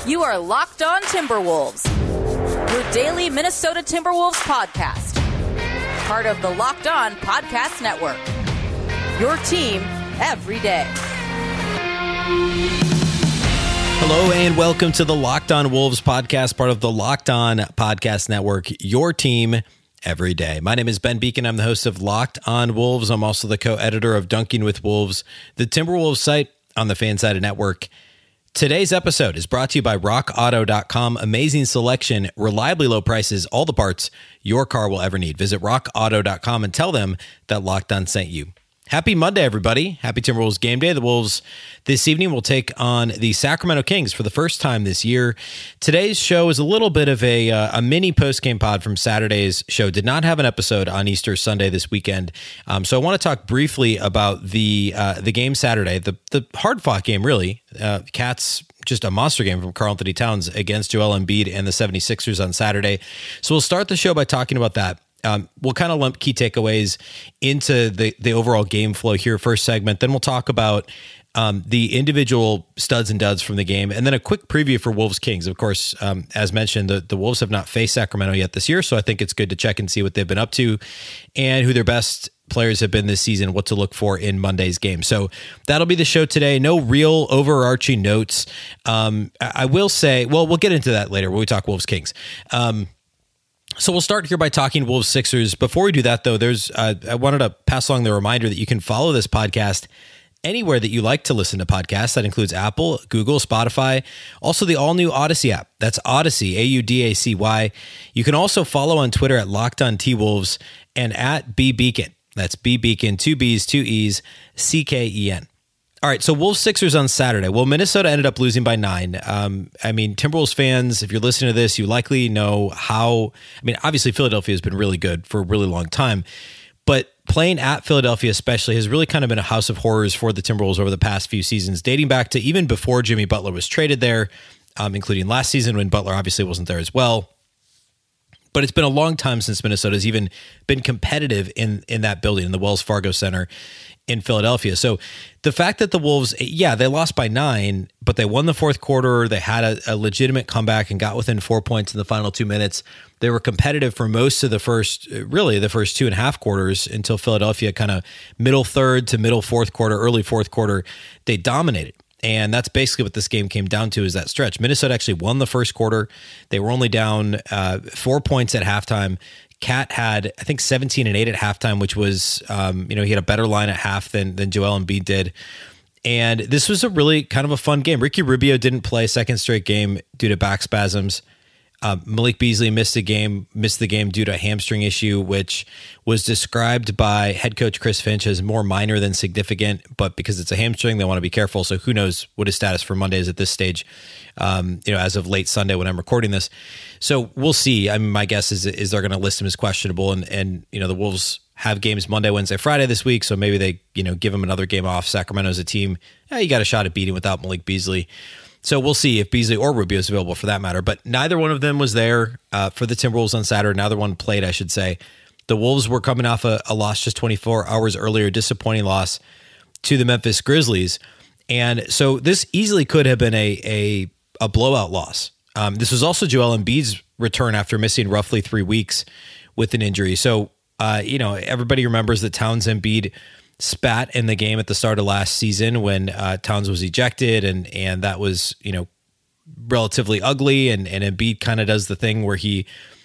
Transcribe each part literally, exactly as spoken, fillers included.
You are Locked On Timberwolves, your daily Minnesota Timberwolves podcast. Part of the Locked On Podcast Network. Your team every day. Hello and welcome to the Locked On Wolves podcast, part of the Locked On Podcast Network, your team every day. My name is Ben Beacon. I'm the host of Locked On Wolves. I'm also the co-editor of Dunking with Wolves, the Timberwolves site on the Fansided Network. Today's episode is brought to you by rock auto dot com. Amazing selection, reliably low prices, all the parts your car will ever need. Visit rock auto dot com and tell them that Locked On sent you. Happy Monday, everybody. Happy Timberwolves game day. The Wolves this evening will take on the Sacramento Kings for the first time this year. Today's show is a little bit of a, uh, a mini post-game pod from Saturday's show. Did not have an episode on Easter Sunday this weekend. Um, so I want to talk briefly about the uh, the game Saturday, the, the hard-fought game, really. Uh, Cats, just a monster game from Karl-Anthony Towns against Joel Embiid and the seventy-sixers on Saturday. So we'll start the show by talking about that. Um, we'll kind of lump key takeaways into the, the overall game flow here, first segment. Then we'll talk about um, the individual studs and duds from the game, and then a quick preview for Wolves Kings. Of course, um, as mentioned, the, the Wolves have not faced Sacramento yet this year, so I think it's good to check and see what they've been up to and who their best players have been this season, what to look for in Monday's game. So that'll be the show today. No real overarching notes. Um, I, I will say, well, we'll get into that later when we talk Wolves Kings. Um, So we'll start here by talking Wolves Sixers. Before we do that, though, there's uh, I wanted to pass along the reminder that you can follow this podcast anywhere that you like to listen to podcasts. That includes Apple, Google, Spotify, also the all-new Odyssey app. That's Odyssey, A U D A C Y. You can also follow on Twitter at Locked On T-Wolves and at B Beacon. That's B Beacon, two B's, two E's, C K E N. All right, so Wolves Sixers on Saturday. Well, Minnesota ended up losing by nine. Um, I mean, Timberwolves fans, if you're listening to this, you likely know how. I mean, obviously Philadelphia has been really good for a really long time, but playing at Philadelphia especially has really kind of been a house of horrors for the Timberwolves over the past few seasons, dating back to even before Jimmy Butler was traded there, um, including last season when Butler obviously wasn't there as well. But it's been a long time since Minnesota's even been competitive in in that building, in the Wells Fargo Center in Philadelphia. So the fact that the Wolves, yeah, they lost by nine, but they won the fourth quarter. They had a, a legitimate comeback and got within four points in the final two minutes. They were competitive for most of the first, really the first two and a half quarters until Philadelphia kind of middle third to middle fourth quarter, early fourth quarter, they dominated. And that's basically what this game came down to, is that stretch. Minnesota actually won the first quarter. They were only down uh, four points at halftime. Cat had, I think, seventeen and eight at halftime, which was, um, you know, he had a better line at half than than Joel Embiid did. And this was a really kind of a fun game. Ricky Rubio didn't play second straight game due to back spasms. Um, Malik Beasley missed a game, missed the game due to a hamstring issue, which was described by head coach Chris Finch as more minor than significant. But because it's a hamstring, they want to be careful. So who knows what his status for Monday is at this stage, um, you know, as of late Sunday when I'm recording this. So we'll see. I mean, my guess is is they're going to list him as questionable. And, and you know, the Wolves have games Monday, Wednesday, Friday this week. So maybe they, you know, give him another game off. Sacramento's a team, yeah, you got a shot at beating without Malik Beasley. So we'll see if Beasley or Rubio is available for that matter. But neither one of them was there uh, for the Timberwolves on Saturday. Neither one played, I should say. The Wolves were coming off a, a loss just twenty-four hours earlier, disappointing loss to the Memphis Grizzlies. And so this easily could have been a a, a blowout loss. Um, this was also Joel Embiid's return after missing roughly three weeks with an injury. So, uh, you know, everybody remembers that Towns Embiid spat in the game at the start of last season when uh, Towns was ejected, and and that was, you know, relatively ugly. And and Embiid kind of does the thing where he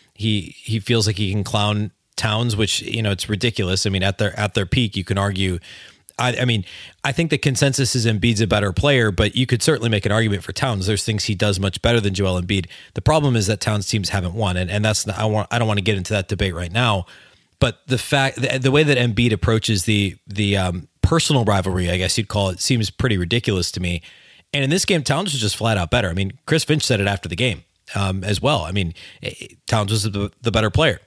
he he feels like he can clown Towns, which, you know, it's ridiculous. I mean, at their at their peak, you can argue. I, I mean, I think the consensus is Embiid's a better player, but you could certainly make an argument for Towns. There's things he does much better than Joel Embiid. The problem is that Towns teams haven't won, and and that's I want I don't want to get into that debate right now. But the fact, the, the way that Embiid approaches the the um, personal rivalry, I guess you'd call it, seems pretty ridiculous to me. And in this game, Towns was just flat out better. I mean, Chris Finch said it after the game um, as well. I mean, Towns was the, the better player.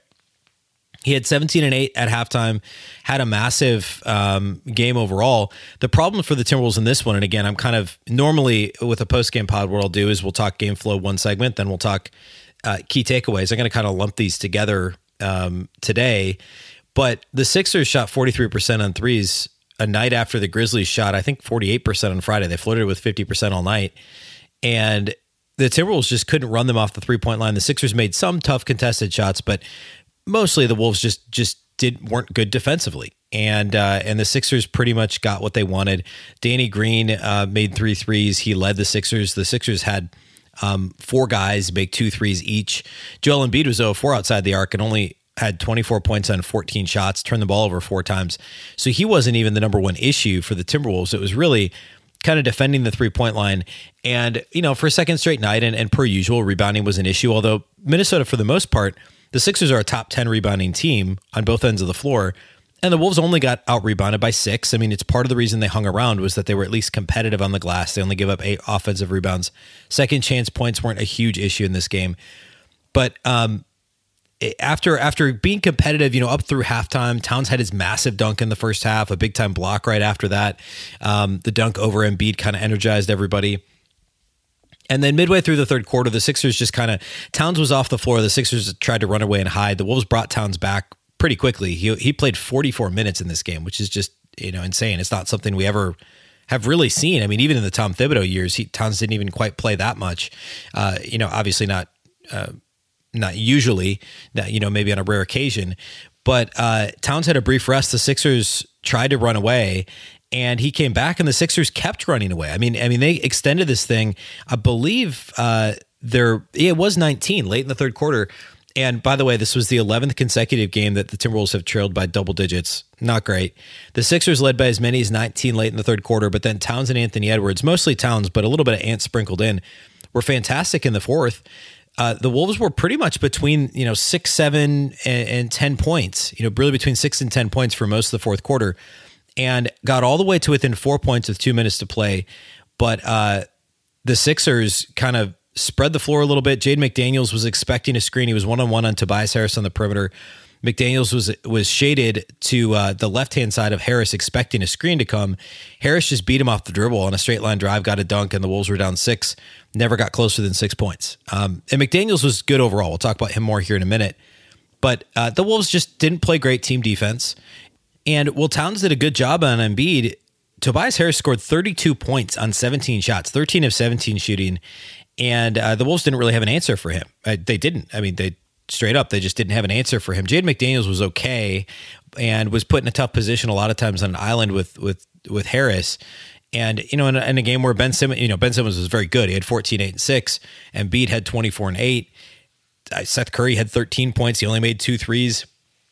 He had seventeen and eight at halftime, had a massive um, game overall. The problem for the Timberwolves in this one, and again, I'm kind of normally with a post-game pod, what I'll do is we'll talk game flow one segment, then we'll talk uh, key takeaways. I'm going to kind of lump these together um, today. But the Sixers shot forty-three percent on threes a night after the Grizzlies shot, I think, forty-eight percent on Friday. They floated with fifty percent all night. And the Timberwolves just couldn't run them off the three-point line. The Sixers made some tough contested shots, but mostly the Wolves just just did weren't good defensively. And uh, and the Sixers pretty much got what they wanted. Danny Green uh, made three threes. He led the Sixers. The Sixers had um, four guys make two threes each. Joel Embiid was zero of four outside the arc and only had twenty-four points on fourteen shots, turned the ball over four times. So he wasn't even the number one issue for the Timberwolves. It was really kind of defending the three-point line. And, you know, for a second straight night, and, and per usual, rebounding was an issue, although Minnesota, for the most part, the Sixers are a top ten rebounding team on both ends of the floor, and the Wolves only got out-rebounded by six. I mean, it's part of the reason they hung around was that they were at least competitive on the glass. They only gave up eight offensive rebounds. Second chance points weren't a huge issue in this game. But um, after after being competitive, you know, up through halftime, Towns had his massive dunk in the first half, a big-time block right after that. Um, the dunk over Embiid kind of energized everybody. And then midway through the third quarter, the Sixers just kind of, Towns was off the floor. The Sixers tried to run away and hide. The Wolves brought Towns back pretty quickly. He he played forty-four minutes in this game, which is just, you know, insane. It's not something we ever have really seen. I mean, even in the Tom Thibodeau years, he, Towns didn't even quite play that much. Uh, you know, obviously not uh, not usually, not, you know, maybe on a rare occasion. But uh, Towns had a brief rest. The Sixers tried to run away, and he came back, and the Sixers kept running away. I mean, I mean, they extended this thing. I believe uh, there it was nineteen late in the third quarter. And by the way, this was the eleventh consecutive game that the Timberwolves have trailed by double digits. Not great. The Sixers led by as many as nineteen late in the third quarter, but then Towns and Anthony Edwards, mostly Towns, but a little bit of Ant sprinkled in, were fantastic in the fourth. Uh, the Wolves were pretty much between, you know, six, seven, and, and ten points, you know, really between six and ten points for most of the fourth quarter, and got all the way to within four points with two minutes to play. But uh, the Sixers kind of spread the floor a little bit. Jaden McDaniels was expecting a screen. He was one-on-one on Tobias Harris on the perimeter. McDaniels was was shaded to uh, the left-hand side of Harris, expecting a screen to come. Harris just beat him off the dribble on a straight-line drive, got a dunk, and the Wolves were down six. Never got closer than six points. Um, and McDaniels was good overall. We'll talk about him more here in a minute. But uh, the Wolves just didn't play great team defense. And while Towns did a good job on Embiid, Tobias Harris scored thirty-two points on seventeen shots, thirteen of seventeen shooting. And uh, the Wolves didn't really have an answer for him. Uh, they didn't. I mean, they straight up, they just didn't have an answer for him. Jaden McDaniels was okay and was put in a tough position a lot of times on an island with with with Harris. And, you know, in a, in a game where Ben Simmons, you know, Ben Simmons was very good. He had fourteen, eight, and six. And Embiid had twenty-four and eight. Uh, Seth Curry had thirteen points. He only made two threes.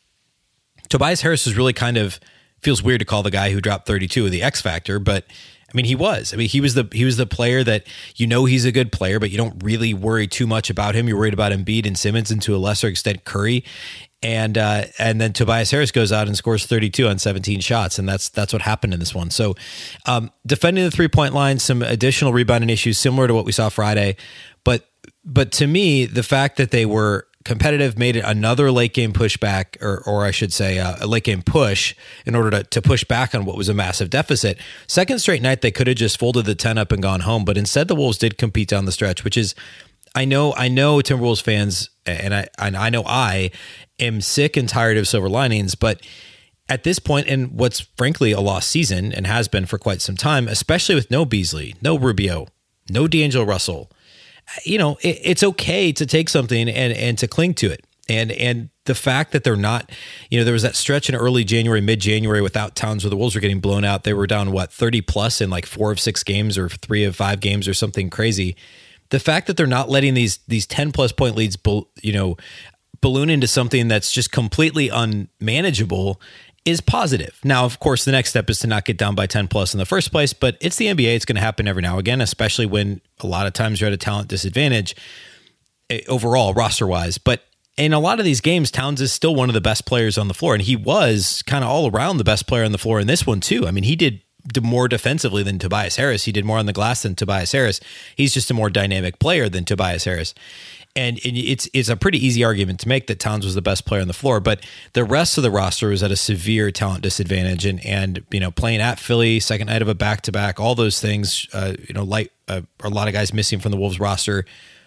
Tobias Harris is really kind of, feels weird to call the guy who dropped thirty-two the X factor, but I mean, he was. I mean, he was the he was the player that, you know, he's a good player, but you don't really worry too much about him. You're worried about Embiid and Simmons, and to a lesser extent Curry, and uh, and then Tobias Harris goes out and scores thirty-two on seventeen shots, and that's that's what happened in this one. So, um, defending the three point line, some additional rebounding issues similar to what we saw Friday, but but to me, the fact that they were competitive made it another late game pushback, or or I should say uh, a late game push in order to, to push back on what was a massive deficit. Second straight night, they could have just folded the ten up and gone home, but instead the Wolves did compete down the stretch, which is, I know I know Timberwolves fans, and I and I know I am sick and tired of silver linings, but at this point in what's frankly a lost season and has been for quite some time, especially with no Beasley, no Rubio, no D'Angelo Russell, you know, it, it's okay to take something and, and to cling to it. And and the fact that they're not, you know, there was that stretch in early January, mid-January without Towns where the Wolves were getting blown out. They were down, what, thirty plus in like four of six games or three of five games or something crazy. The fact that they're not letting these these ten plus point leads, you know, balloon into something that's just completely unmanageable is positive. Now, of course, the next step is to not get down by ten plus in the first place, but it's the N B A. It's going to happen every now and again, especially when a lot of times you're at a talent disadvantage overall, roster-wise. But in a lot of these games, Towns is still one of the best players on the floor, and he was kind of all around the best player on the floor in this one, too. I mean, he did more defensively than Tobias Harris. He did more on the glass than Tobias Harris. He's just a more dynamic player than Tobias Harris. And it's it's a pretty easy argument to make that Towns was the best player on the floor, but the rest of the roster was at a severe talent disadvantage. And, and you know, playing at Philly, second night of a back-to-back, all those things, uh, you know, light, uh, a lot of guys missing from the Wolves roster.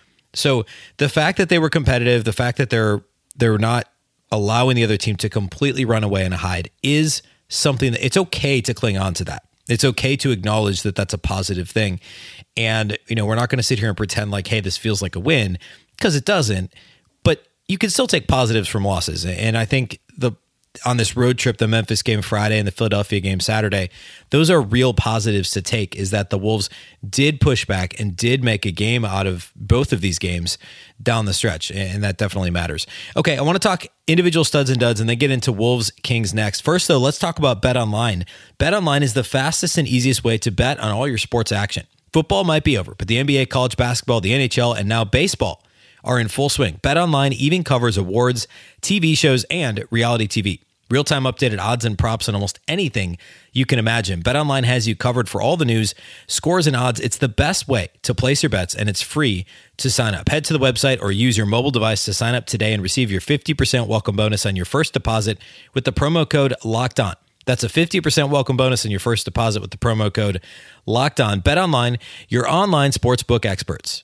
So the fact that they were competitive, the fact that they're they're not allowing the other team to completely run away and hide is something that it's okay to cling on to that. It's okay to acknowledge that that's a positive thing. And, you know, we're not going to sit here and pretend like, hey, this feels like a win, because it doesn't. But you can still take positives from losses. And I think the on this road trip, the Memphis game Friday and the Philadelphia game Saturday, those are real positives to take, is that the Wolves did push back and did make a game out of both of these games down the stretch, and that definitely matters. Okay, I want to talk individual studs and duds and then get into Wolves Kings next. First, though, let's talk about BetOnline. BetOnline is the fastest and easiest way to bet on all your sports action. Football might be over, but the N B A, college basketball, the N H L, and now baseball are in full swing. BetOnline even covers awards, T V shows, and reality T V. Real-time updated odds and props on almost anything you can imagine. BetOnline has you covered for all the news, scores, and odds. It's the best way to place your bets, and it's free to sign up. Head to the website or use your mobile device to sign up today and receive your fifty percent welcome bonus on your first deposit with the promo code LOCKEDON. That's a fifty percent welcome bonus on your first deposit with the promo code LOCKEDON. BetOnline, your online sportsbook experts.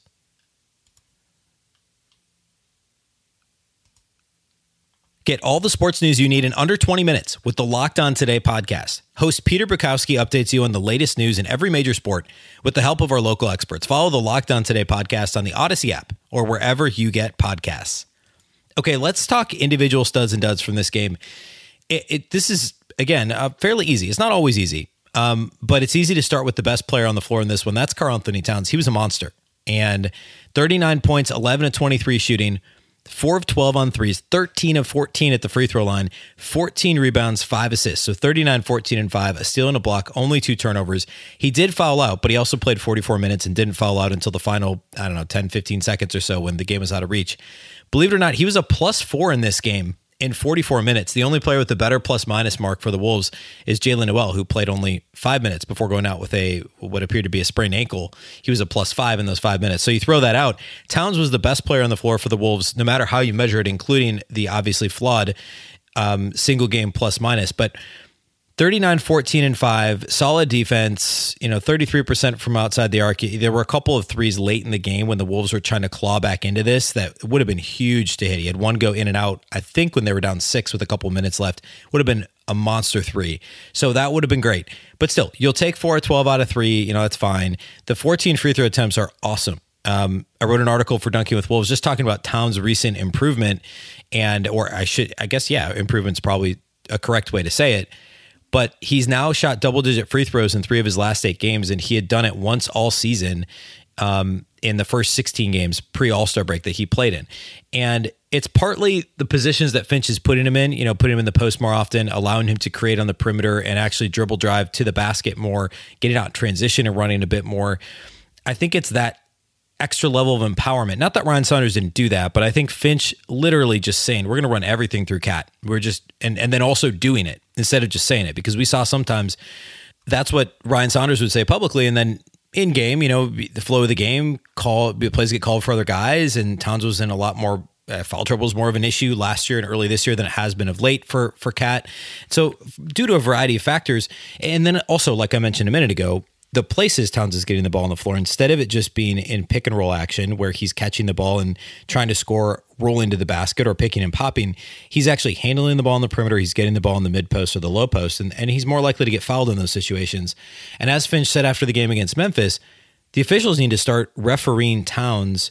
Get all the sports news you need in under twenty minutes with the Locked On Today podcast. Host Peter Bukowski updates you on the latest news in every major sport with the help of our local experts. Follow the Locked On Today podcast on the Odyssey app or wherever you get podcasts. Okay, let's talk individual studs and duds from this game. It, it, this is, again, uh, fairly easy. It's not always easy, um, but it's easy to start with the best player on the floor in this one. That's Karl-Anthony Towns. He was a monster. And thirty-nine points, eleven of twenty-three shooting, four of twelve on threes, thirteen of fourteen at the free throw line, fourteen rebounds, five assists. So thirty-nine, fourteen, and five, a steal and a block, only two turnovers. He did foul out, but he also played forty-four minutes and didn't foul out until the final, I don't know, ten, fifteen seconds or so when the game was out of reach. Believe it or not, he was a plus four in this game in forty-four minutes. The only player with the better plus minus mark for the Wolves is Jaylen Nowell, who played only five minutes before going out with a what appeared to be a sprained ankle. He was a plus five in those five minutes. So you throw that out. Towns was the best player on the floor for the Wolves, no matter how you measure it, including the obviously flawed um, single game plus minus. But thirty-nine, fourteen, and five, solid defense, you know, thirty-three percent from outside the arc. There were a couple of threes late in the game when the Wolves were trying to claw back into this that would have been huge to hit. He had one go in and out, I think when they were down six with a couple minutes left, would have been a monster three. So that would have been great. But still, you'll take four of twelve out of three, you know, that's fine. The fourteen free throw attempts are awesome. Um, I wrote an article for Dunking with Wolves just talking about Towns' recent improvement and, or I should, I guess, yeah, improvement's probably a correct way to say it. But he's now shot double-digit free throws in three of his last eight games, and he had done it once all season um, in the first sixteen games pre-All-Star break that he played in. And it's partly the positions that Finch is putting him in, you know, putting him in the post more often, allowing him to create on the perimeter and actually dribble drive to the basket more, getting out in transition and running a bit more. I think it's that extra level of empowerment. Not that Ryan Saunders didn't do that, but I think Finch literally just saying, we're going to run everything through Cat. We're just, and, and then also doing it instead of just saying it, because we saw sometimes that's what Ryan Saunders would say publicly. And then in game, you know, the flow of the game, call plays get called for other guys, and Towns was in a lot more uh, foul trouble is more of an issue last year and early this year than it has been of late for, for Cat. So due to a variety of factors. And then also, like I mentioned a minute ago, the places Towns is getting the ball on the floor, instead of it just being in pick and roll action where he's catching the ball and trying to score, roll into the basket or picking and popping, he's actually handling the ball on the perimeter. He's getting the ball in the mid post or the low post, and, and he's more likely to get fouled in those situations. And as Finch said after the game against Memphis, the officials need to start refereeing Towns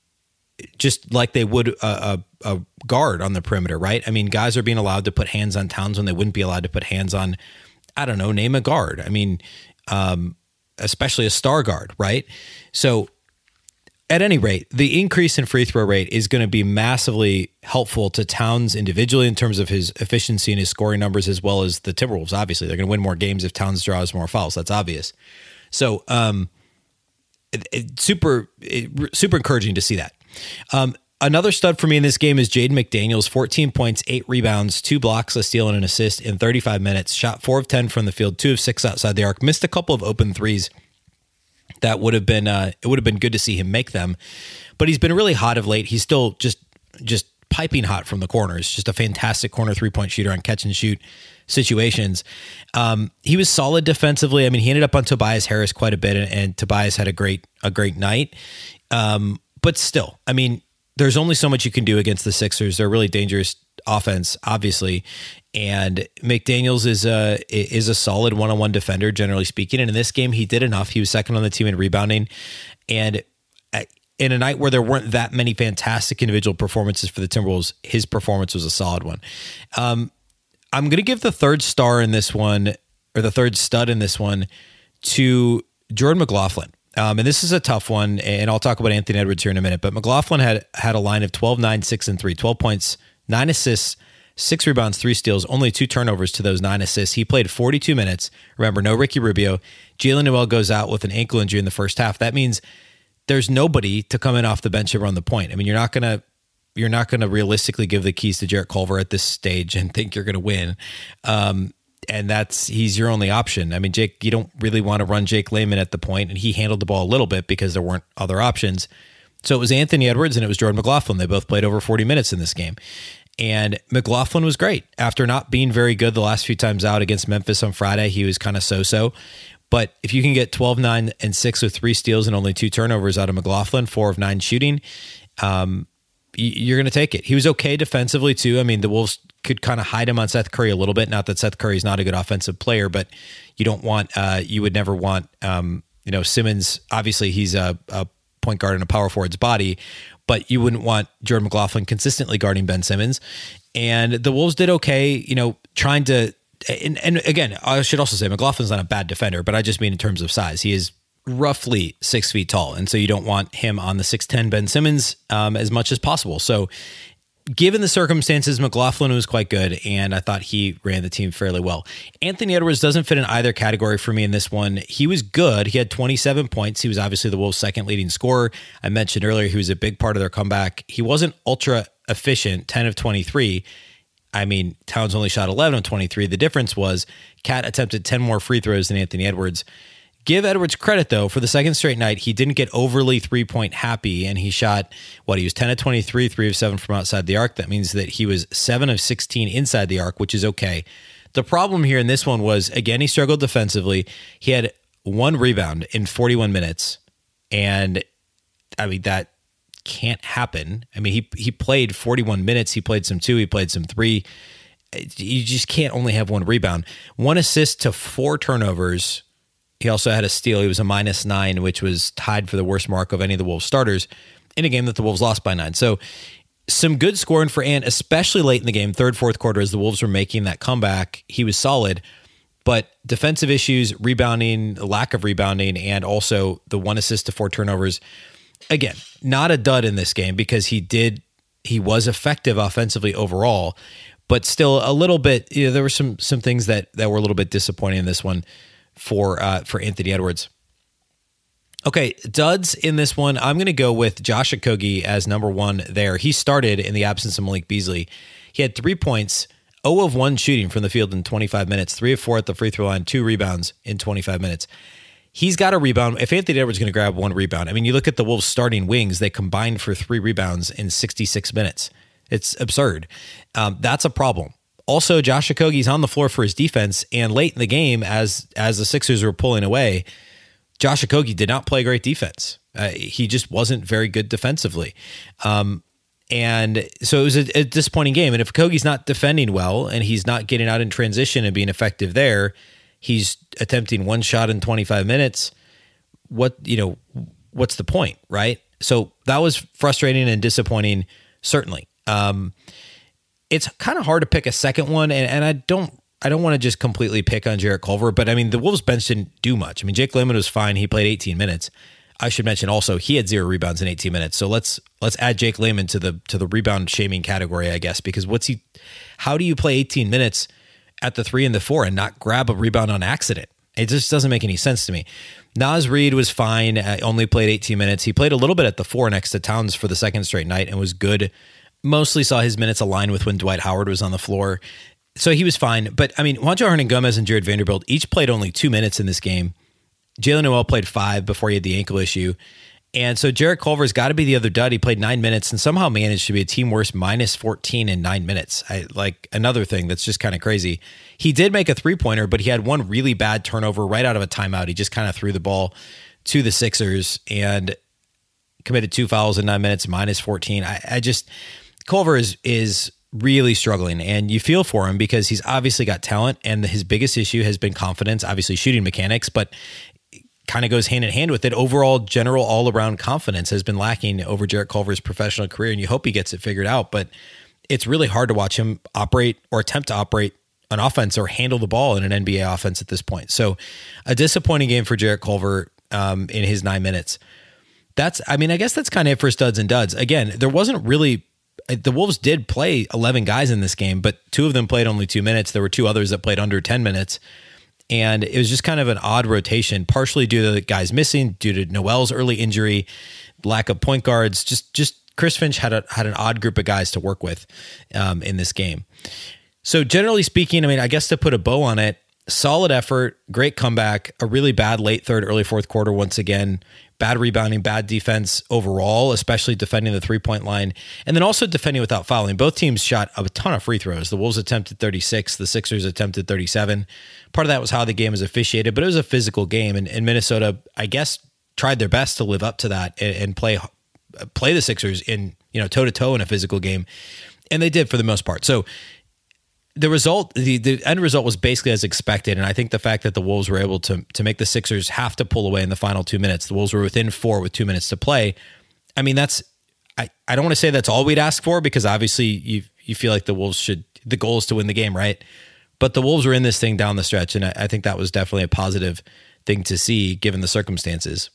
just like they would a, a, a guard on the perimeter, right? I mean, guys are being allowed to put hands on Towns when they wouldn't be allowed to put hands on, I don't know, name a guard. I mean, um, especially a star guard, right? So at any rate, the increase in free throw rate is going to be massively helpful to Towns individually in terms of his efficiency and his scoring numbers, as well as the Timberwolves. Obviously, they're going to win more games if Towns draws more fouls. That's obvious. So um, it, it, super, it, super encouraging to see that. Um, Another stud for me in this game is Jaden McDaniels, fourteen points, eight rebounds, two blocks, a steal, and an assist in thirty-five minutes. Shot four of ten from the field, two of six outside the arc. Missed a couple of open threes that would have been uh, it would have been good to see him make them. But he's been really hot of late. He's still just just piping hot from the corners. Just a fantastic corner three-point shooter on catch and shoot situations. Um, he was solid defensively. I mean, he ended up on Tobias Harris quite a bit, and, and Tobias had a great a great night. Um, but still, I mean, there's only so much you can do against the Sixers. They're a really dangerous offense, obviously. And McDaniels is a is a solid one-on-one defender, generally speaking. And in this game, he did enough. He was second on the team in rebounding. And in a night where there weren't that many fantastic individual performances for the Timberwolves, his performance was a solid one. Um, I'm going to give the third star in this one, or the third stud in this one, to Jordan McLaughlin. Um, and this is a tough one, and I'll talk about Anthony Edwards here in a minute. But McLaughlin had had a line of twelve, nine, six, and three, twelve points, nine assists, six rebounds, three steals, only two turnovers to those nine assists. He played forty-two minutes. Remember, no Ricky Rubio. Jaylen Nowell goes out with an ankle injury in the first half. That means there's nobody to come in off the bench and run the point. I mean, you're not going to you're not going to realistically give the keys to Jarrett Culver at this stage and think you're going to win. Um, and that's he's your only option. I mean, Jake, you don't really want to run Jake Layman at the point, and he handled the ball a little bit because there weren't other options. So it was Anthony Edwards and it was Jordan McLaughlin. They both played over forty minutes in this game. And McLaughlin was great. After not being very good the last few times out against Memphis on Friday, he was kind of so-so. But if you can get twelve, nine, and six with three steals and only two turnovers out of McLaughlin, four of nine shooting, um, you're going to take it. He was okay defensively too. I mean, the Wolves could kind of hide him on Seth Curry a little bit. Not that Seth Curry is not a good offensive player, but you don't want, uh, you would never want, um, you know, Simmons. Obviously, he's a, a point guard in a power forward's body, but you wouldn't want Jordan McLaughlin consistently guarding Ben Simmons. And the Wolves did okay, you know, trying to. And, and again, I should also say McLaughlin's not a bad defender, but I just mean in terms of size. He is roughly six feet tall, and so you don't want him on the six ten Ben Simmons um, as much as possible. So given the circumstances, McLaughlin was quite good, and I thought he ran the team fairly well. Anthony Edwards doesn't fit in either category for me in this one. He was good. He had twenty-seven points. He was obviously the Wolves' second leading scorer. I mentioned earlier he was a big part of their comeback. He wasn't ultra efficient, ten of twenty-three. I mean, Towns only shot eleven of twenty-three. The difference was Cat attempted ten more free throws than Anthony Edwards. Give Edwards credit, though. For the second straight night, he didn't get overly three-point happy, and he shot, what, he was ten of twenty-three, three of seven from outside the arc. That means that he was seven of sixteen inside the arc, which is okay. The problem here in this one was, again, he struggled defensively. He had one rebound in forty-one minutes, and, I mean, that can't happen. I mean, he he played forty-one minutes. He played some two. He played some three. You just can't only have one rebound. One assist to four turnovers. He also had a steal. He was a minus nine, which was tied for the worst mark of any of the Wolves starters in a game that the Wolves lost by nine. So some good scoring for Ant, especially late in the game, third, fourth quarter, as the Wolves were making that comeback. He was solid, but defensive issues, rebounding, lack of rebounding, and also the one assist to four turnovers. Again, not a dud in this game because he did, he was effective offensively overall, but still a little bit, you know, there were some some things that that were a little bit disappointing in this one for uh, for Anthony Edwards. Okay, duds in this one, I'm going to go with Josh Okogie as number one there. He started in the absence of Malik Beasley. He had three points, zero of one shooting from the field in twenty-five minutes, three of four at the free throw line, two rebounds in twenty-five minutes. He's got a rebound. If Anthony Edwards is going to grab one rebound, I mean, you look at the Wolves starting wings, they combined for three rebounds in sixty-six minutes. It's absurd. Um, that's a problem. Also, Josh Okogie's on the floor for his defense, and late in the game, as as the Sixers were pulling away, Josh Okogie did not play great defense. Uh, he just wasn't very good defensively. Um, and so it was a, a disappointing game. And if Okogie's not defending well, and he's not getting out in transition and being effective there, he's attempting one shot in twenty-five minutes. What, you know, what's the point, right? So that was frustrating and disappointing, certainly. Um, it's kind of hard to pick a second one, and, and I don't I don't want to just completely pick on Jarrett Culver, but I mean, the Wolves bench didn't do much. I mean, Jake Layman was fine. He played eighteen minutes. I should mention also he had zero rebounds in eighteen minutes. So let's let's add Jake Layman to the to the rebound shaming category, I guess, because what's he? How do you play eighteen minutes at the three and the four and not grab a rebound on accident? It just doesn't make any sense to me. Naz Reid was fine. Uh, only played eighteen minutes. He played a little bit at the four next to Towns for the second straight night and was good. Mostly saw his minutes align with when Dwight Howard was on the floor. So he was fine. But, I mean, Juancho Hernangomez and Jared Vanderbilt each played only two minutes in this game. Jaylen Nowell played five before he had the ankle issue. And so Jarrett Culver's got to be the other dud. He played nine minutes and somehow managed to be a team worst minus fourteen in nine minutes. I, like another thing that's just kind of crazy. He did make a three-pointer, but he had one really bad turnover right out of a timeout. He just kind of threw the ball to the Sixers and committed two fouls in nine minutes, minus fourteen. I, I just... Culver is is really struggling, and you feel for him because he's obviously got talent, and his biggest issue has been confidence, obviously shooting mechanics, but kind of goes hand in hand with it. Overall, general all-around confidence has been lacking over Jarrett Culver's professional career, and you hope he gets it figured out, but it's really hard to watch him operate or attempt to operate an offense or handle the ball in an N B A offense at this point. So a disappointing game for Jarrett Culver um, in his nine minutes. That's, I mean, I guess that's kind of it for studs and duds. Again, there wasn't really, the Wolves did play eleven guys in this game, but two of them played only two minutes. There were two others that played under ten minutes. And it was just kind of an odd rotation, partially due to the guys missing, due to Noel's early injury, lack of point guards. Just, just Chris Finch had a had an odd group of guys to work with um, in this game. So generally speaking, I mean, I guess to put a bow on it, solid effort, great comeback, a really bad late third, early fourth quarter once again. Bad rebounding, bad defense overall, especially defending the three-point line, and then also defending without fouling. Both teams shot a ton of free throws. The Wolves attempted thirty-six, the Sixers attempted thirty-seven. Part of that was how the game was officiated, but it was a physical game, and, and Minnesota, I guess, tried their best to live up to that and, and play play the Sixers in, you know, toe-to-toe in a physical game, and they did for the most part. So the result, the, the end result was basically as expected. And I think the fact that the Wolves were able to, to make the Sixers have to pull away in the final two minutes, the Wolves were within four with two minutes to play. I mean, that's, I, I don't want to say that's all we'd ask for, because obviously you, you feel like the Wolves should, the goal is to win the game, right? But the Wolves were in this thing down the stretch. And I, I think that was definitely a positive thing to see given the circumstances.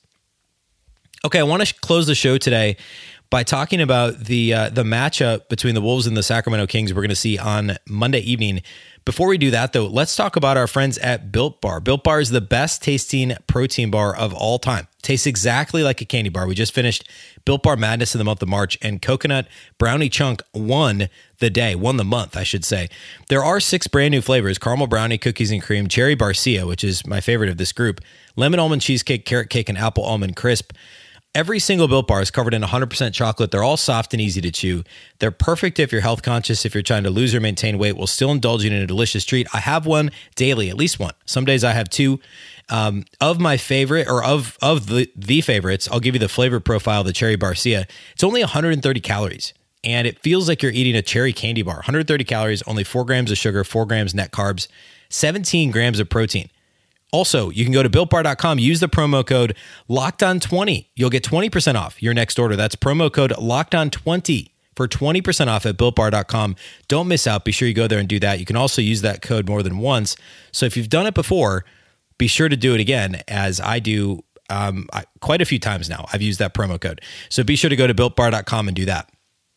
Okay. I want to close the show today by talking about the uh, the matchup between the Wolves and the Sacramento Kings we're going to see on Monday evening. Before we do that, though, let's talk about our friends at Built Bar. Built Bar is the best tasting protein bar of all time. Tastes exactly like a candy bar. We just finished Built Bar Madness in the month of March, and Coconut Brownie Chunk won the day, won the month, I should say. There are six brand new flavors: caramel brownie, cookies and cream, cherry barcia, which is my favorite of this group, lemon almond cheesecake, carrot cake, and apple almond crisp. Every single Built Bar is covered in one hundred percent chocolate. They're all soft and easy to chew. They're perfect if you're health conscious, if you're trying to lose or maintain weight while still indulging in a delicious treat. I have one daily, at least one. Some days I have two. Um, of my favorite, or of of the, the favorites, I'll give you the flavor profile of the Cherry Barcia. It's only one hundred thirty calories, and it feels like you're eating a cherry candy bar. one hundred thirty calories, only four grams of sugar, four grams net carbs, seventeen grams of protein. Also, you can go to built bar dot com, use the promo code locked on twenty. You'll get twenty percent off your next order. That's promo code locked on twenty for twenty percent off at built bar dot com. Don't miss out. Be sure you go there and do that. You can also use that code more than once. So if you've done it before, be sure to do it again, as I do um, I, quite a few times now. I've used that promo code. So be sure to go to built bar dot com and do that.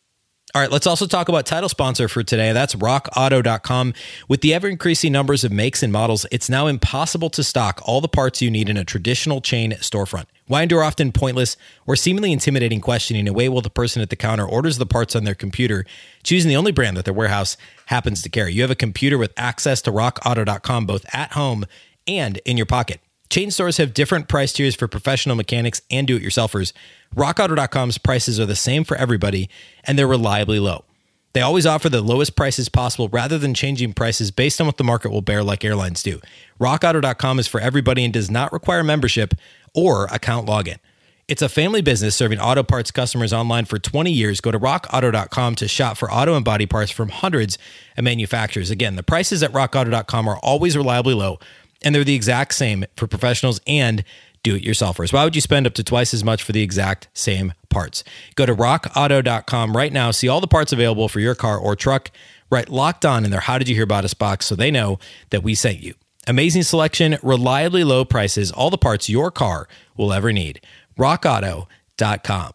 All right, let's also talk about title sponsor for today. That's rock auto dot com. With the ever-increasing numbers of makes and models, it's now impossible to stock all the parts you need in a traditional chain storefront. Why endure often pointless or seemingly intimidating questioning and wait while the person at the counter orders the parts on their computer, choosing the only brand that their warehouse happens to carry? You have a computer with access to rock auto dot com both at home and in your pocket. Chain stores have different price tiers for professional mechanics and do-it-yourselfers. rock auto dot com's prices are the same for everybody, and they're reliably low. They always offer the lowest prices possible rather than changing prices based on what the market will bear like airlines do. rock auto dot com is for everybody and does not require membership or account login. It's a family business serving auto parts customers online for twenty years. Go to rock auto dot com to shop for auto and body parts from hundreds of manufacturers. Again, the prices at rock auto dot com are always reliably low, and they're the exact same for professionals and do-it-yourselfers. Why would you spend up to twice as much for the exact same parts? Go to rock auto dot com right now. See all the parts available for your car or truck. Right, locked on in their How Did You Hear About Us box so they know that we sent you. Amazing selection, reliably low prices, all the parts your car will ever need. rock auto dot com.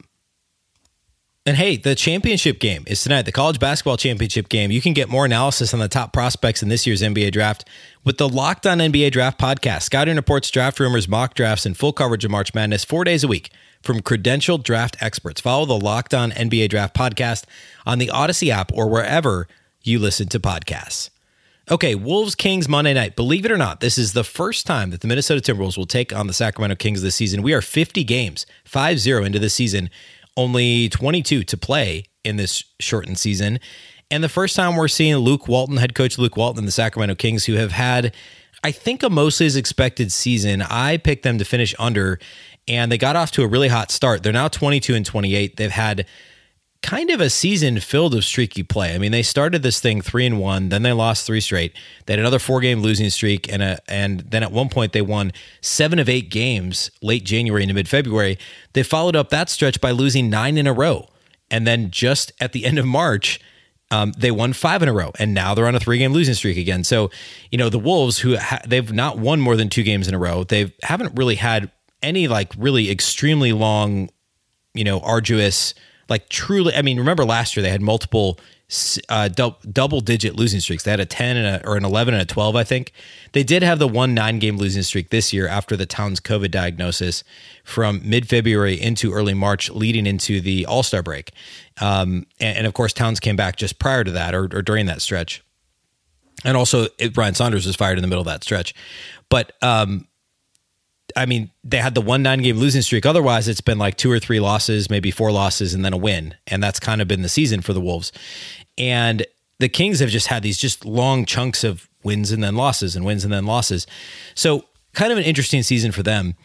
And hey, the championship game is tonight, the college basketball championship game. You can get more analysis on the top prospects in this year's N B A draft with the Locked On N B A Draft podcast. Scouting reports, draft rumors, mock drafts, and full coverage of March Madness four days a week from credentialed draft experts. Follow the Locked On N B A Draft podcast on the Odyssey app or wherever you listen to podcasts. Okay, Wolves Kings Monday night. Believe it or not, this is the first time that the Minnesota Timberwolves will take on the Sacramento Kings this season. We are fifty games, five zero into the season. Only twenty-two to play in this shortened season. And the first time we're seeing Luke Walton, head coach Luke Walton, and the Sacramento Kings, who have had, I think, a mostly as expected season. I picked them to finish under, and they got off to a really hot start. They're now twenty-two and twenty-eight. They've had kind of a season filled with streaky play. I mean, they started this thing three and one, then they lost three straight. They had another four game losing streak, and a, and then at one point they won seven of eight games late January into mid February. They followed up that stretch by losing nine in a row, and then just at the end of March, um, they won five in a row, and now they're on a three game losing streak again. So, you know, the Wolves, who ha- they've not won more than two games in a row, they haven't really had any like really extremely long, you know, arduous. Like truly, I mean, remember last year they had multiple uh, du- double-digit losing streaks. They had a ten and a, or an eleven and a twelve, I think. They did have the one nine-game losing streak this year after the Towns COVID diagnosis from mid-February into early March, leading into the All-Star break. Um, and, and of course, Towns came back just prior to that or, or during that stretch. And also, it, Brian Saunders was fired in the middle of that stretch. But um, I mean, they had the one nine game losing streak. Otherwise, it's been like two or three losses, maybe four losses, and then a win. And that's kind of been the season for the Wolves. And the Kings have just had these just long chunks of wins and then losses and wins and then losses. So kind of an interesting season for them.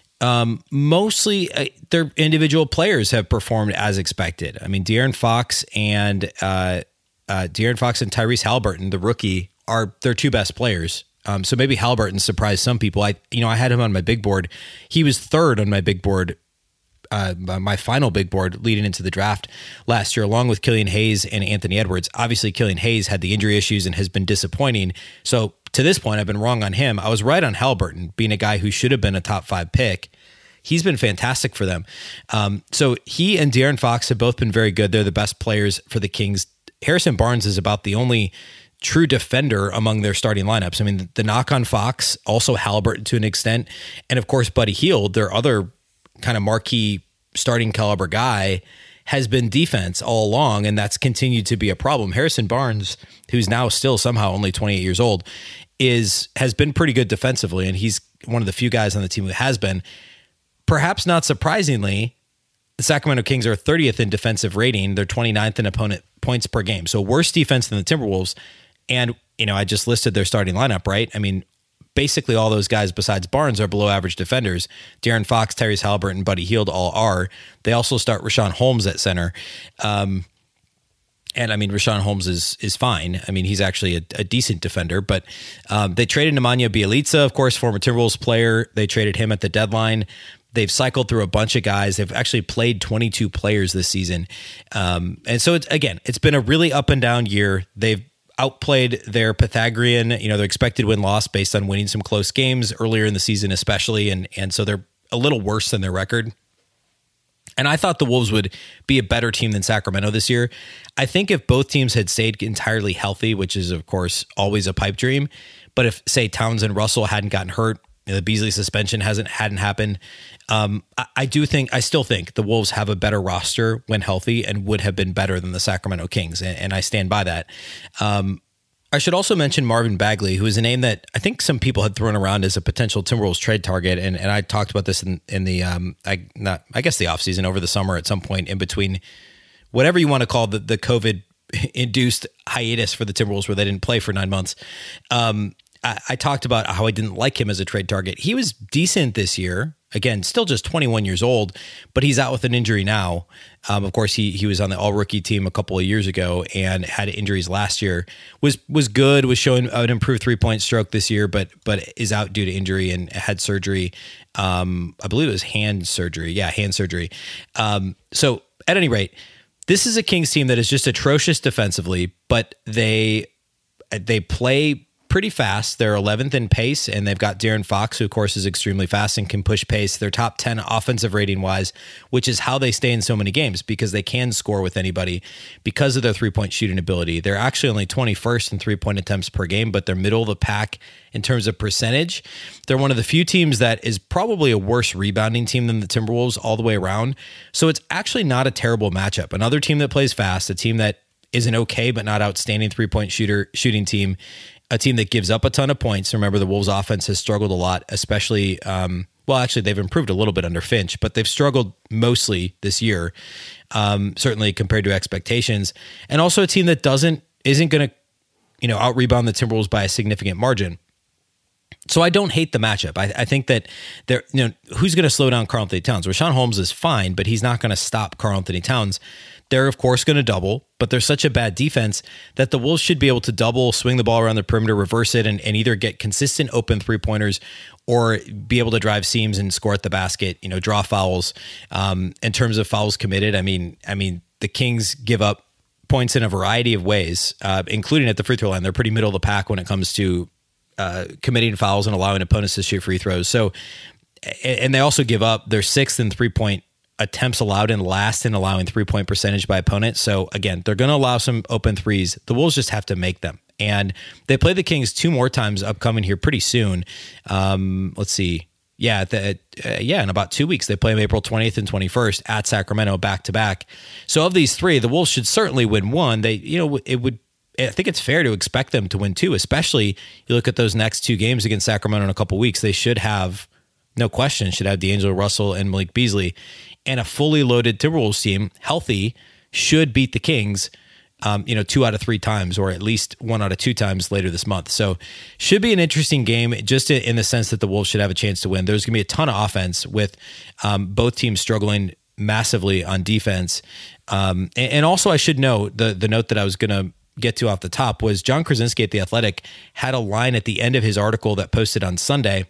Um, mostly uh, their individual players have performed as expected. I mean, De'Aaron Fox and uh, uh, De'Aaron Fox and Tyrese Haliburton, the rookie, are their two best players. Um, so maybe Haliburton surprised some people. I, you know, I had him on my big board. He was third on my big board, uh, my final big board leading into the draft last year, along with Killian Hayes and Anthony Edwards. Obviously, Killian Hayes had the injury issues and has been disappointing. So to this point, I've been wrong on him. I was right on Haliburton, being a guy who should have been a top five pick. He's been fantastic for them. Um, so he and De'Aaron Fox have both been very good. They're the best players for the Kings. Harrison Barnes is about the only true defender among their starting lineups. I mean, the knock on Fox, also Haliburton to an extent, and of course Buddy Hield, their other kind of marquee starting caliber guy, has been defense all along, and that's continued to be a problem. Harrison Barnes, who's now still somehow only twenty-eight years old, is has been pretty good defensively, and he's one of the few guys on the team who has been. Perhaps not surprisingly, the Sacramento Kings are thirtieth in defensive rating. They're twenty-ninth in opponent points per game, so worse defense than the Timberwolves. And, you know, I just listed their starting lineup, right? I mean, basically all those guys besides Barnes are below average defenders. De'Aaron Fox, Tyrese Haliburton, Buddy Hield all are. They also start Richaun Holmes at center. Um, and I mean, Richaun Holmes is is fine. I mean, he's actually a, a decent defender, but um, they traded Nemanja Bjelica, of course, former Timberwolves player. They traded him at the deadline. They've cycled through a bunch of guys. They've actually played twenty-two players this season. Um, and so, it's again, it's been a really up and down year. They've outplayed their Pythagorean, you know, their expected win-loss based on winning some close games earlier in the season, especially. And, and so they're a little worse than their record. And I thought the Wolves would be a better team than Sacramento this year. I think if both teams had stayed entirely healthy, which is, of course, always a pipe dream, but if, say, Towns and Russell hadn't gotten hurt, you know, the Beasley suspension hasn't hadn't happened, um, I, I do think, I still think the Wolves have a better roster when healthy and would have been better than the Sacramento Kings, and, and I stand by that. Um, I should also mention Marvin Bagley, who is a name that I think some people had thrown around as a potential Timberwolves trade target, and and I talked about this in in the um, I not I guess the offseason over the summer at some point in between whatever you want to call the the COVID induced hiatus for the Timberwolves where they didn't play for nine months. Um, I, I talked about how I didn't like him as a trade target. He was decent this year. Again, still just twenty-one years old, but he's out with an injury now. Um, of course, he he was on the all-rookie team a couple of years ago and had injuries last year. Was was good, was showing an improved three-point stroke this year, but but is out due to injury and had surgery. Um, I believe it was hand surgery. Yeah, hand surgery. Um, so at any rate, this is a Kings team that is just atrocious defensively, but they they play pretty fast. They're eleventh in pace, and they've got De'Aaron Fox, who of course is extremely fast and can push pace. They're top ten offensive rating wise, which is how they stay in so many games, because they can score with anybody because of their three-point shooting ability. They're actually only twenty-first in three-point attempts per game, but they're middle of the pack in terms of percentage. They're one of the few teams that is probably a worse rebounding team than the Timberwolves all the way around. So it's actually not a terrible matchup. Another team that plays fast, a team that is an okay but not outstanding three-point shooter shooting team, a team that gives up a ton of points. Remember, the Wolves offense has struggled a lot, especially, um, well, actually, they've improved a little bit under Finch, but they've struggled mostly this year, um, certainly compared to expectations. And also a team that doesn't, isn't going to, you know, out-rebound the Timberwolves by a significant margin. So I don't hate the matchup. I, I think that there, you know, who's going to slow down Karl Anthony Towns? Richaun Holmes is fine, but he's not going to stop Karl Anthony Towns. they're of course going to double, but they're such a bad defense that the Wolves should be able to double, swing the ball around the perimeter, reverse it, and, and either get consistent open three-pointers or be able to drive seams and score at the basket, you know, draw fouls. Um, in terms of fouls committed, I mean, I mean, the Kings give up points in a variety of ways, uh, including at the free throw line. They're pretty middle of the pack when it comes to uh, committing fouls and allowing opponents to shoot free throws. So, and they also give up their sixth in three-point attempts allowed and last in allowing three-point percentage by opponents. So again, they're going to allow some open threes. The Wolves just have to make them. And they play the Kings two more times upcoming here pretty soon. Um, let's see. Yeah, the, uh, yeah, in about two weeks, they play them April twentieth and twenty-first at Sacramento back to back. So of these three, the Wolves should certainly win one. They, you know, it would, I think it's fair to expect them to win two, especially you look at those next two games against Sacramento in a couple weeks. They should have, no question, should have D'Angelo Russell and Malik Beasley. And a fully loaded Timberwolves team, healthy, should beat the Kings, um, you know, two out of three times, or at least one out of two times later this month. So should be an interesting game, just in the sense that the Wolves should have a chance to win. There's going to be a ton of offense with um, both teams struggling massively on defense. Um, and, and also, I should note, the, the note that I was going to get to off the top was John Krasinski at The Athletic had a line at the end of his article that posted on Sunday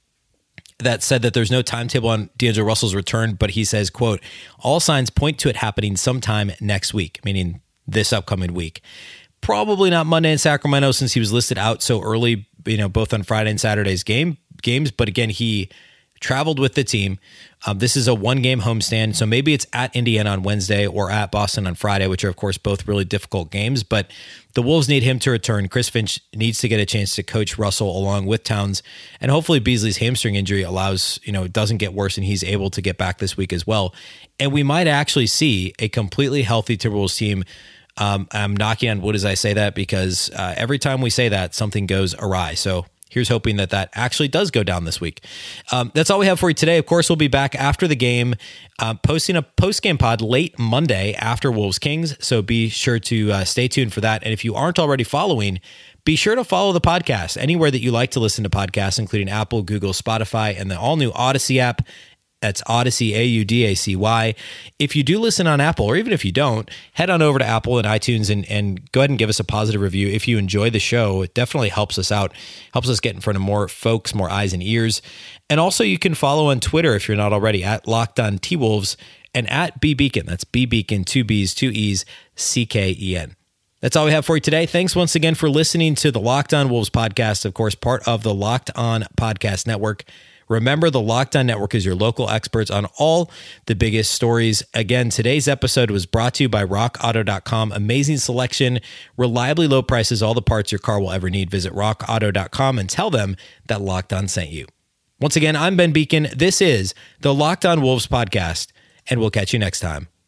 that said that there's no timetable on D'Angelo Russell's return, but he says, quote, all signs point to it happening sometime next week, meaning this upcoming week. Probably not Monday in Sacramento since he was listed out so early, you know, both on Friday and Saturday's game games. But again, he traveled with the team. Um, this is a one-game homestand, so maybe it's at Indiana on Wednesday or at Boston on Friday, which are, of course, both really difficult games. But the Wolves need him to return. Chris Finch needs to get a chance to coach Russell along with Towns, and hopefully Beasley's hamstring injury allows, you know, it doesn't get worse and he's able to get back this week as well. And we might actually see a completely healthy Timberwolves team. Um, I'm knocking on wood as I say that because uh, every time we say that, something goes awry. So here's hoping that that actually does go down this week. Um, that's all we have for you today. Of course, we'll be back after the game, uh, posting a post-game pod late Monday after Wolves Kings. So be sure to uh, stay tuned for that. And if you aren't already following, be sure to follow the podcast anywhere that you like to listen to podcasts, including Apple, Google, Spotify, and the all-new Odyssey app. That's Odyssey, A U D A C Y. If you do listen on Apple, or even if you don't, head on over to Apple and iTunes and, and go ahead and give us a positive review. If you enjoy the show, it definitely helps us out, helps us get in front of more folks, more eyes and ears. And also you can follow on Twitter if you're not already, at Locked On T-Wolves and at B Beacon. That's B Beacon, two B's, two E's, C K E N. That's all we have for you today. Thanks once again for listening to the Locked On Wolves podcast, of course, part of the Locked On Podcast Network. Remember, the Locked On Network is your local experts on all the biggest stories. Again, today's episode was brought to you by rock auto dot com. Amazing selection, reliably low prices, all the parts your car will ever need. Visit rock auto dot com and tell them that Locked On sent you. Once again, I'm Ben Beacon. This is the Locked On Wolves podcast, and we'll catch you next time.